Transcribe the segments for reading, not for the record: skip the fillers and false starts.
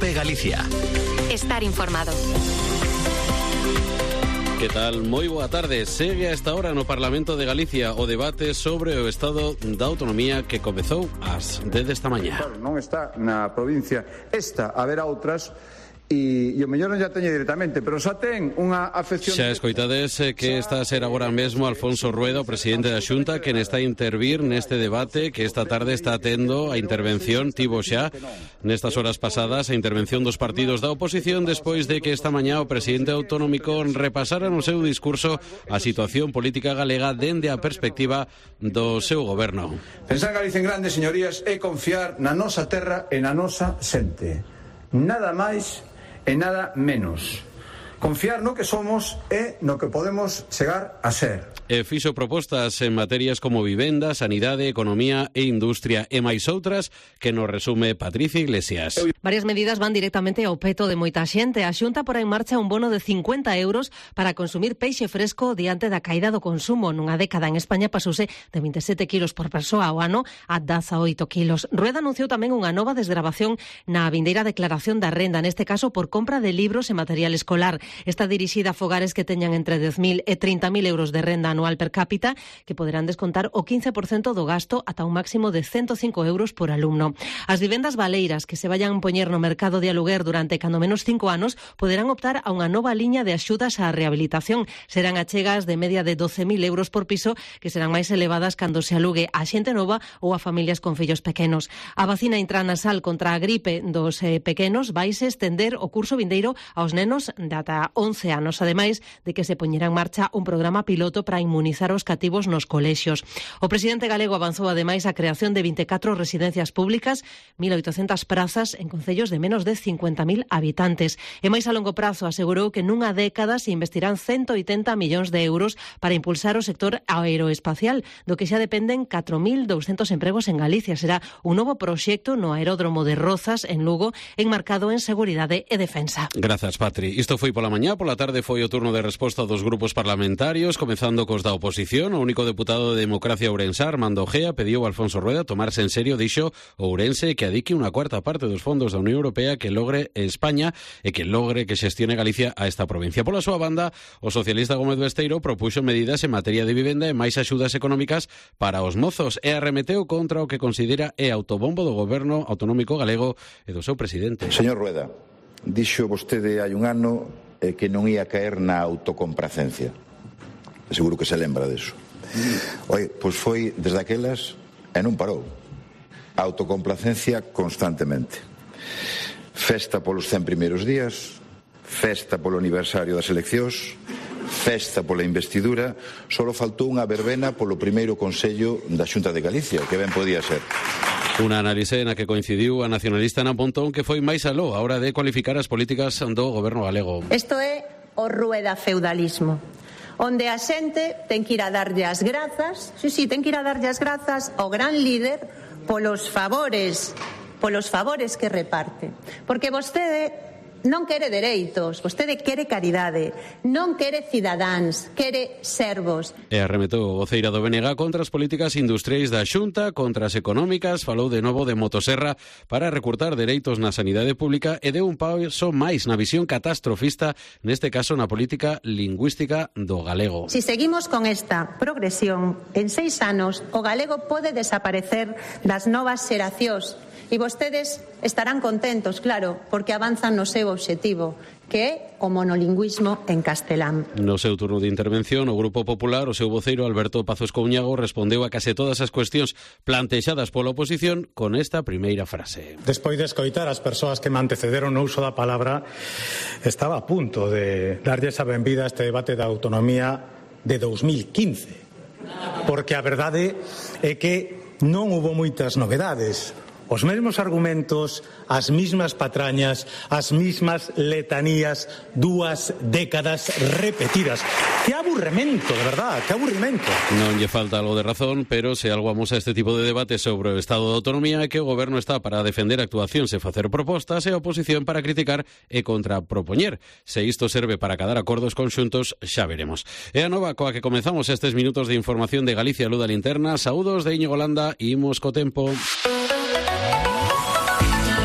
Cope Galicia. Estar informado. Que tal? Moi boa tarde. Segue a esta hora no Parlamento de Galicia o debate sobre o estado da autonomía que comezou ás 10 desta mañá. Claro, non está na provincia esta, haberá outras. E o mellor non ya teñe directamente, pero xa ten unha afección... Xa escoitades que está a ser agora mesmo Alfonso Rueda, o presidente da Xunta, quen está a intervir neste debate que esta tarde está atendo a intervención, tivo xa nestas horas pasadas, a intervención dos partidos da oposición despois de que esta mañá o presidente autonómico repasara no seu discurso a situación política galega dende a perspectiva do seu goberno. Pensar en Galicia en grande, señorías, é confiar na nosa terra e na nosa xente. Nada máis e nada menos. Confiar no que somos e no que podemos chegar a ser. E fixo propostas en materias como vivenda, sanidade, economía e industria e máis outras que nos resume Patricia Iglesias. Varias medidas van directamente ao peto de moita xente. A Xunta porá en marcha un bono de 50 euros para consumir peixe fresco diante da caída do consumo. Nunha década en España pasouse de 27 kilos por persoa ao ano a 18 kilos. Rueda anunciou tamén unha nova desgravación na vindeira declaración da renda, neste caso por compra de libros e material escolar. Está dirixida a fogares que teñan entre 10.000 e 30.000 euros de renda anual per cápita, que poderán descontar o 15% do gasto ata un máximo de 105 euros por alumno. As vivendas baleiras que se vayan poñer no mercado de aluguer durante cando menos 5 anos poderán optar a unha nova liña de axudas á rehabilitación. Serán achegas de media de 12.000 euros por piso, que serán máis elevadas cando se alugue a xente nova ou a familias con fillos pequenos. A vacina intranasal contra a gripe dos pequenos vaise estender o curso vindeiro aos nenos de ata 11 anos, ademais de que se poñerá en marcha un programa piloto para inmunizar os cativos nos colexios. O presidente galego avanzou ademais a creación de 24 residencias públicas, 1.800 prazas en concellos de menos de 50.000 habitantes. E máis a longo prazo asegurou que nunha década se investirán 180 millóns de euros para impulsar o sector aeroespacial, do que xa dependen 4.200 empregos en Galicia. Será un novo proxecto no aeródromo de Rozas, en Lugo, enmarcado en seguridade e defensa. Grazas, Patri. Isto foi pola mañá, pola tarde foi o turno de resposta dos grupos parlamentarios, comezando cos da oposición. O único deputado de Democracia Ourense, Armando Ojea, pediu a Alfonso Rueda tomarse en serio, dixo, Ourense que adique unha cuarta parte dos fondos da Unión Europea que logre España e que logre que xestione Galicia a esta provincia. Pola súa banda, o socialista Gómez Besteiro propuxo medidas en materia de vivenda e máis axudas económicas para os mozos e arremeteu contra o que considera é autobombo do goberno autonómico galego e do seu presidente. Señor Rueda, dixo vostede hai un ano que non ia caer na autocompracencia. Seguro que se lembra deso. Oye, pois foi desde aquelas e non parou. Autocomplacencia constantemente. Festa polos 100 primeiros días, festa polo aniversario das eleccións, festa pola investidura, solo faltou unha verbena polo primeiro Consello da Xunta de Galicia, que ben podía ser. Unha análise na que coincidiu a nacionalista Ana Pontón, que foi máis aló a hora de cualificar as políticas do goberno galego. Isto é o rueda feudalismo, onde a xente ten que ir a darlle as grazas, ten que ir a darlle as grazas ao gran líder polos favores que reparte. Porque vostede non quere dereitos, vostede quere caridade, non quere cidadáns, quere servos. E arremetou o voceira do BNG contra as políticas industriais da Xunta, contra as económicas, falou de novo de motosserra para recurtar dereitos na sanidade pública e deu un paso máis na visión catastrofista, neste caso na política lingüística do galego. Si seguimos con esta progresión, en 6 anos o galego pode desaparecer das novas xeracións. E vostedes estarán contentos, claro, porque avanzan no seu obxectivo, que é o monolingüismo en castelán. No seu turno de intervención, o Grupo Popular, o seu voceiro Alberto Pazos Couñago, respondeu a case todas as cuestións plantexadas pola oposición con esta primeira frase. Despois de escoitar as persoas que me antecederon no uso da palabra, estaba a punto de darlle esa benvida a este debate da autonomía de 2015, porque a verdade é que non hubo moitas novedades. Os mesmos argumentos, as mismas patrañas, as mismas letanías, 2 décadas repetidas. Que aburrimento, de verdad, que aburrimento. Non lle falta algo de razón, pero se algo amosa este tipo de debate sobre o estado de autonomía é que o goberno está para defender actuacións e facer propostas e a oposición para criticar e contrapropoñer. Se isto serve para cadar acordos conxuntos, xa veremos. É a nova coa que comezamos estes minutos de información de Galicia Luda Linterna. Saúdos de Íñigo Landa, imos co tempo.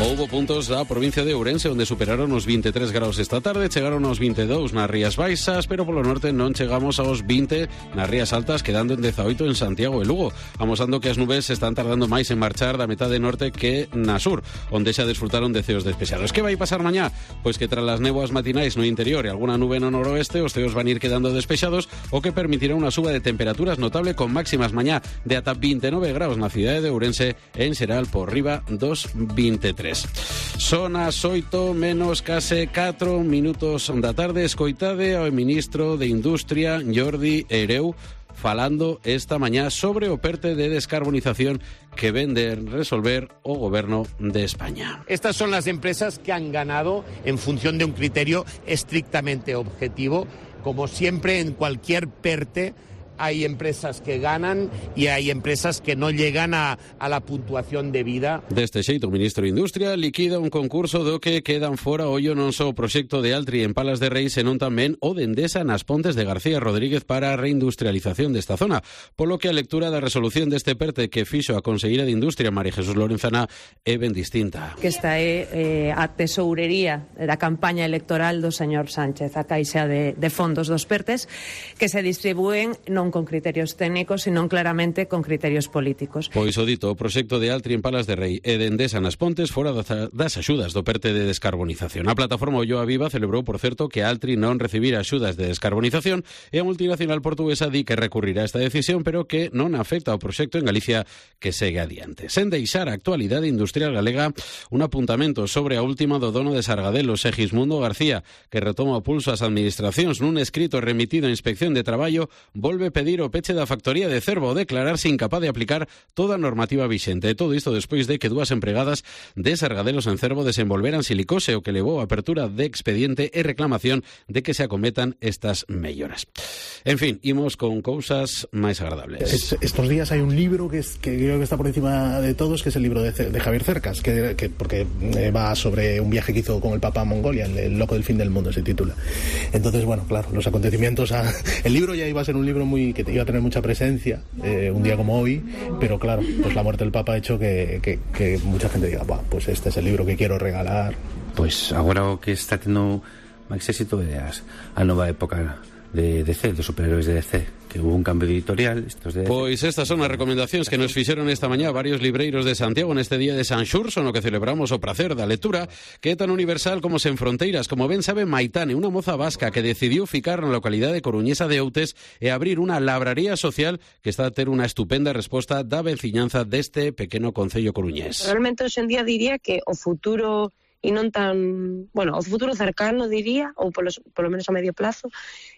Houbo puntos da provincia de Ourense onde superaron os 23 graus esta tarde, chegaron aos 22 nas Rías Baixas, pero polo norte non chegamos aos 20 nas Rías Altas, quedando en 18 en Santiago e Lugo, amosando que as nubes están tardando máis en marchar da metade norte que na sur, onde xa desfrutaron de ceos despexados. Que vai pasar mañá? Pois que tras as néboas matinais no interior e alguna nube no noroeste, os ceos van ir quedando despexados, o que permitirá unha suba de temperaturas notable con máximas mañá de ata 29 graus na cidade de Ourense e en xeral por riba dos 23. Son as 8 menos case 4 minutos da tarde. Escoitade ao ministro de Industria, Jordi Hereu, falando esta mañá sobre o PERTE de descarbonización que ven de resolver o Goberno de España. Estas son las empresas que han ganado en función de un criterio estrictamente objetivo. Como siempre en cualquier PERTE, hay empresas que ganan y hay empresas que no llegan a la puntuación debida. Deste xeito, o ministro de Industria liquida un concurso do que quedan fora ollo non só o proxecto de Altri en Palas de Rei, senón tamén o de Endesa nas Pontes de García Rodríguez para a reindustrialización desta zona, polo que a lectura da resolución deste PERTE que fixo a conselleira de Industria, María Jesús Lorenzana, é ben distinta. Que esta é a tesourería da campaña electoral do señor Sánchez, a caixa de fondos dos PERTES, que se distribúen non con criterios técnicos, sino claramente con criterios políticos. Pois o dito, o proxecto de Altri en Palas de Rei e de Endesa nas Pontes fora das axudas do PERTE de descarbonización. A plataforma Olloa Viva celebrou, por certo, que Altri non recibira axudas de descarbonización e a multinacional portuguesa di que recurrirá a esta decisión, pero que non afecta ao proxecto en Galicia que segue adiante. Sen deixar a actualidade industrial galega, un apuntamento sobre a última do dono de Sargadelo, Segismundo García, que retoma o pulso ás administracións nun escrito remitido a Inspección de Traballo, volve pedir o peche da factoría de Cervo, declararse incapaz de aplicar toda a normativa vixente. Todo isto despois de que dúas empregadas de Sargadelos en Cervo desenvolveran silicose, o que levou a apertura de expediente e reclamación de que se acometan estas melloras. En fin, imos con cousas máis agradables. Estos días hai un libro que creo que está por encima de todos, que es el libro de Javier Cercas, porque va sobre un viaje que hizo con el Papa a Mongolia, el loco del fin del mundo se titula. Entonces, bueno, claro, los acontecimientos... El libro ya iba a ser un libro que iba a tener mucha presencia un día como hoy, pero claro, pues la muerte del Papa ha hecho que mucha gente diga, pues este es el libro que quiero regalar. Pues agora o que está tendo máis éxito é a nova época de DC, dos superhéroes de DC, que hubo un cambio editorial. Pois estas son as recomendacións que nos fixeron esta mañá varios libreiros de Santiago neste día de San Xurxo, no que celebramos o prazer da lectura, que é tan universal como sen fronteiras. Como ben sabe Maitane, unha moza vasca que decidiu ficar na localidade coruñesa de Outes e abrir unha labraría social que está a ter unha estupenda resposta da veciñanza deste pequeno concello coruñés. Realmente hoxe en día diría que o futuro e non tan, bueno, o futuro cercano diría, ou polo menos a medio plazo,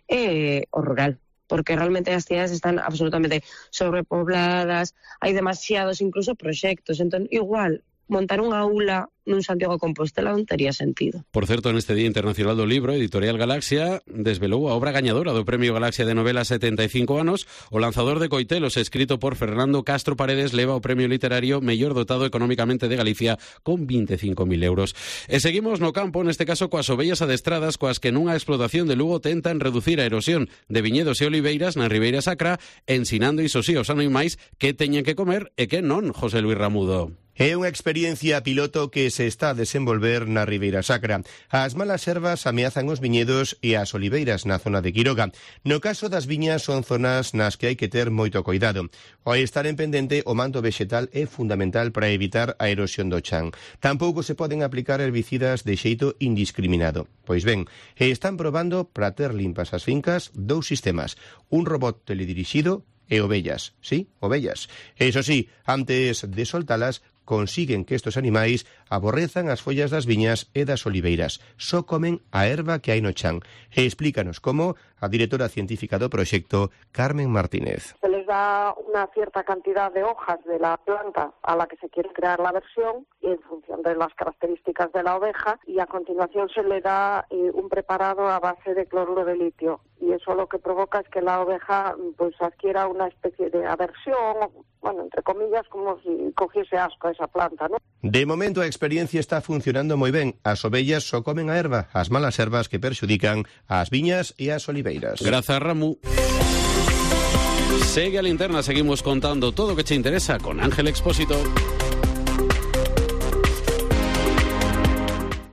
é o rural, porque realmente as cidades están absolutamente sobrepobladas, hai demasiados incluso proxectos, entón igual montar unha aula nun Santiago de Compostela non tería sentido. Por certo, neste Día Internacional do Libro, Editorial Galaxia desvelou a obra gañadora do Premio Galaxia de Novela 75 anos. O Lanzador de Coitelos, escrito por Fernando Castro Paredes, leva o premio literario mellor dotado económicamente de Galicia con 25.000 euros. E seguimos no campo, neste caso coas ovellas adestradas, coas que nunha explotación de Lugo tentan reducir a erosión de viñedos e oliveiras na Ribeira Sacra, ensinando iso sí aos animais que teñen que comer e que non, José Luis Ramudo. É unha experiencia piloto que se está a desenvolver na Ribeira Sacra. As malas ervas ameazan os viñedos e as oliveiras na zona de Quiroga. No caso das viñas son zonas nas que hai que ter moito cuidado. Ao estar en pendente, o manto vexetal é fundamental para evitar a erosión do chan. Tampouco se poden aplicar herbicidas de xeito indiscriminado. Pois ben, están probando para ter limpas as fincas dous sistemas. Un robot teledirixido e ovellas. Sí, ovellas. Eso sí, antes de soltalas, consiguen que estos animais aborrezan as follas das viñas e das oliveiras. Só comen a erva que hai no chan. E explícanos como a directora científica do proxecto, Carmen Martínez. Se les da una cierta cantidad de hojas de la planta a la que se quiere crear la versión en función de las características de la oveja, y a continuación se le da un preparado a base de cloruro de litio, y eso lo que provoca es que la oveja pues adquiera una especie de aversión, bueno, entre comillas, como si cogiese asco a esa planta, ¿no? De momento a experiencia está funcionando moi ben. As ovellas só comen a erva, as malas ervas que perxudican as viñas e as oliveiras. Grazas, Ramu. Segue a linterna, seguimos contando todo o que te interesa con Ángel Expósito.